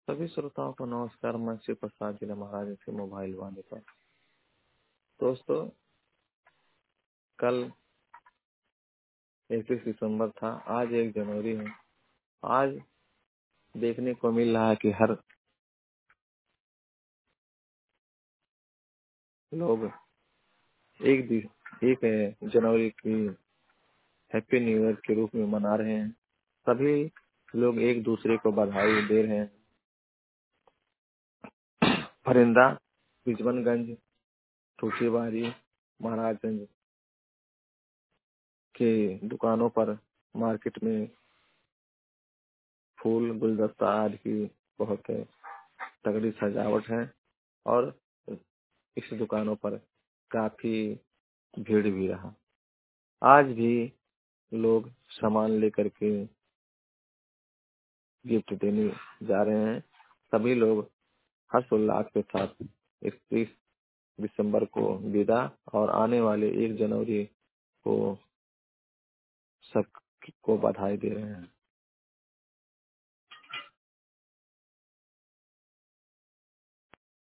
सभी श्रोताओं को नमस्कार। मैं शिव प्रसाद जिला महाराज से मोबाइल वाले पर। दोस्तों, कल 31 दिसंबर था, आज 1 जनवरी है। आज देखने को मिल रहा है कि हर लोग 1 जनवरी की हैप्पी न्यू ईयर के रूप में मना रहे हैं। सभी लोग एक दूसरे को बधाई दे रहे हैं। फरिंदा, बिजबनगंज, ठूठीबारी, महाराजगंज के दुकानों पर, मार्केट में फूल, गुलदस्ता आदि की बहुत तगड़ी सजावट है और इस दुकानों पर काफी भीड़ भी रहा। आज भी लोग सामान लेकर के गिफ्ट देने जा रहे हैं। सभी लोग हर्षोल्लास के साथ 31 दिसंबर को विदा और आने वाले 1 जनवरी को सबको बधाई दे रहे हैं।